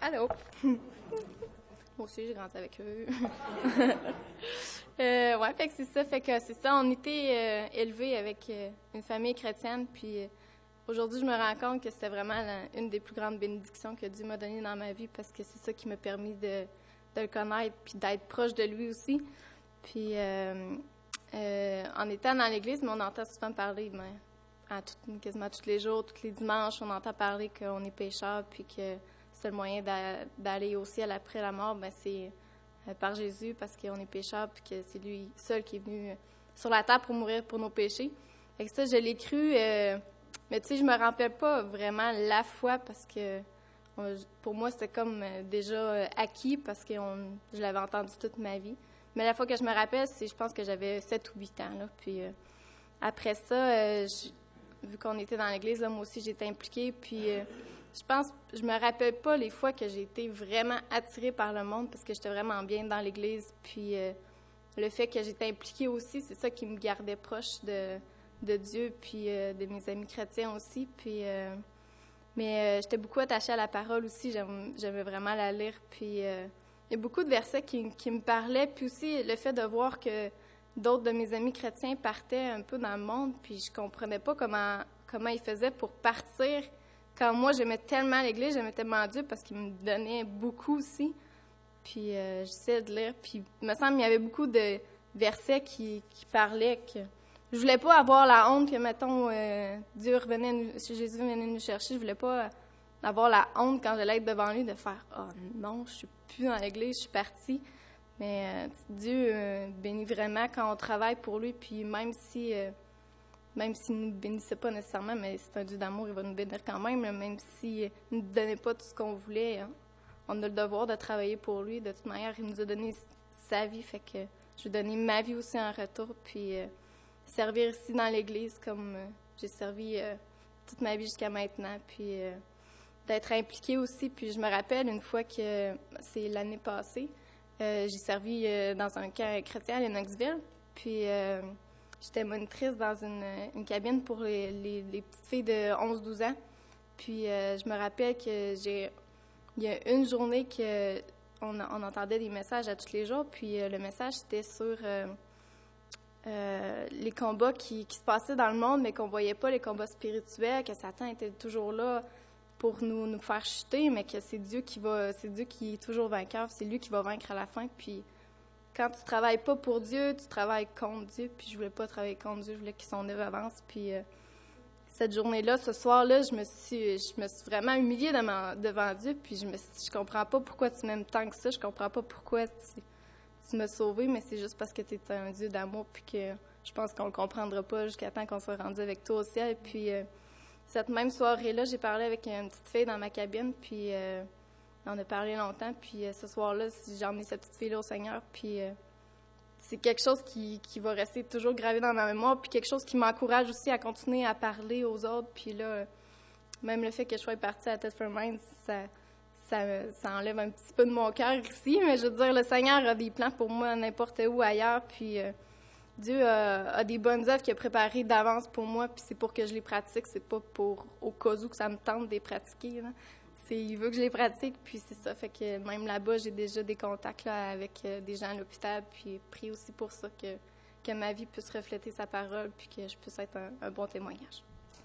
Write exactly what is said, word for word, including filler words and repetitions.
Allô? Moi aussi, j'ai grandi avec eux. euh, ouais, fait que c'est ça. Fait que c'est ça. On était euh, élevés avec euh, une famille chrétienne. Puis euh, aujourd'hui, je me rends compte que c'était vraiment la, une des plus grandes bénédictions que Dieu m'a données dans ma vie parce que c'est ça qui m'a permis de, de le connaître puis d'être proche de lui aussi. Puis euh, euh, en étant dans l'église, mais on entend souvent parler, ben, à tout, quasiment tous les jours, tous les dimanches, on entend parler qu'on est pécheur puis que c'est le moyen d'a, d'aller au ciel après la mort, ben c'est euh, par Jésus parce qu'on est pécheur puis que c'est lui seul qui est venu sur la terre pour mourir pour nos péchés. Fait que ça, je l'ai cru, euh, mais tu sais, je me rappelle pas vraiment la foi parce que on, pour moi, c'était comme euh, déjà euh, acquis parce que on, je l'avais entendu toute ma vie. Mais la fois que je me rappelle, c'est je pense que j'avais sept ou huit ans. Là, puis euh, après ça, euh, je, vu qu'on était dans l'église, là, moi aussi, j'étais impliquée. Puis euh, je pense, je me rappelle pas les fois que j'ai été vraiment attirée par le monde parce que j'étais vraiment bien dans l'église. Puis euh, le fait que j'étais impliquée aussi, c'est ça qui me gardait proche de, de Dieu puis euh, de mes amis chrétiens aussi. Puis, euh, mais euh, j'étais beaucoup attachée à la parole aussi. J'aime, j'aimais vraiment la lire. Puis euh, il y a beaucoup de versets qui, qui me parlaient. Puis aussi le fait de voir que d'autres de mes amis chrétiens partaient un peu dans le monde. Puis je comprenais pas comment, comment ils faisaient pour partir. Quand moi, j'aimais tellement l'Église, j'aimais tellement Dieu parce qu'il me donnait beaucoup aussi. Puis euh, j'essayais de lire. Puis il me semble qu'il y avait beaucoup de versets qui, qui parlaient que je voulais pas avoir la honte que, mettons, euh, Dieu revenait, nous, Jésus venait nous chercher. Je voulais pas avoir la honte quand j'allais être devant lui de faire « Oh non, je suis plus dans l'Église, je suis partie. » Mais euh, Dieu euh, bénit vraiment quand on travaille pour lui. Puis même si... Euh, Même s'il ne nous bénissait pas nécessairement, mais c'est un Dieu d'amour, il va nous bénir quand même. Là, même s'il ne nous donnait pas tout ce qu'on voulait, hein, on a le devoir de travailler pour lui. De toute manière, il nous a donné sa vie, fait que je vais donner ma vie aussi en retour, puis euh, servir ici dans l'Église comme euh, j'ai servi euh, toute ma vie jusqu'à maintenant, puis euh, d'être impliquée aussi. Puis je me rappelle une fois que, c'est l'année passée, euh, j'ai servi euh, dans un camp chrétien à Lennoxville, puis... Euh, J'étais monitrice dans une, une cabine pour les, les, les petites filles de onze douze ans. Puis euh, je me rappelle que j'ai il y a une journée que on, on entendait des messages à tous les jours. Puis euh, le message, c'était sur euh, euh, les combats qui, qui se passaient dans le monde, mais qu'on voyait pas, les combats spirituels, que Satan était toujours là pour nous, nous faire chuter, mais que c'est Dieu qui va, c'est Dieu qui est toujours vainqueur, c'est lui qui va vaincre à la fin. Puis quand tu travailles pas pour Dieu, tu travailles contre Dieu. Puis je voulais pas travailler contre Dieu, je voulais qu'il son œuvre avance. Puis euh, cette journée-là, ce soir-là, je me suis, je me suis vraiment humiliée devant, devant Dieu. Puis je me suis, je comprends pas pourquoi tu m'aimes tant que ça. Je comprends pas pourquoi tu, tu m'as sauvée, mais c'est juste parce que tu es un Dieu d'amour. Puis que je pense qu'on le comprendra pas jusqu'à temps qu'on soit rendu avec toi au ciel. Puis euh, cette même soirée-là, j'ai parlé avec une petite fille dans ma cabine. Puis euh, on a parlé longtemps, puis euh, ce soir-là, j'ai emmené cette petite fille-là au Seigneur, puis euh, c'est quelque chose qui, qui va rester toujours gravé dans ma mémoire, puis quelque chose qui m'encourage aussi à continuer à parler aux autres, puis là, euh, même le fait que je sois partie à Ted for Minds, ça, ça, ça enlève un petit peu de mon cœur ici, mais je veux dire, le Seigneur a des plans pour moi n'importe où ailleurs, puis euh, Dieu a, a des bonnes œuvres qu'il a préparées d'avance pour moi, puis c'est pour que je les pratique, c'est pas pour au cas où que ça me tente de les pratiquer, là. C'est, il veut que je les pratique, puis c'est ça. Fait que même là-bas, j'ai déjà des contacts là, avec euh, des gens à l'hôpital, puis prie aussi pour ça, que, que ma vie puisse refléter sa parole, puis que je puisse être un, un bon témoignage.